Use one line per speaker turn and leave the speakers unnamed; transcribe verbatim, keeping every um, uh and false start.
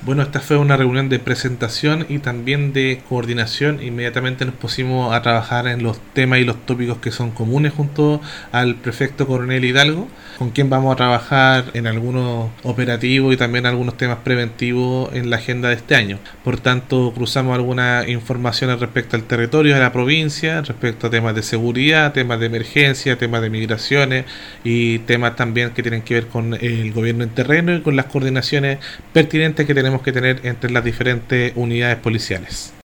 Bueno, esta fue una reunión de presentación y también de coordinación. Inmediatamente nos pusimos a trabajar en los temas y los tópicos que son comunes junto al prefecto Coronel Hidalgo, con quien vamos a trabajar en algunos operativos y también algunos temas preventivos en la agenda de este año. Por tanto, cruzamos algunas informaciones respecto al territorio de la provincia, respecto a temas de seguridad, temas de emergencia, temas de migraciones y temas también que tienen que ver con el gobierno en terreno y con las coordinaciones pertinentes que tenemos que tener entre las diferentes unidades policiales.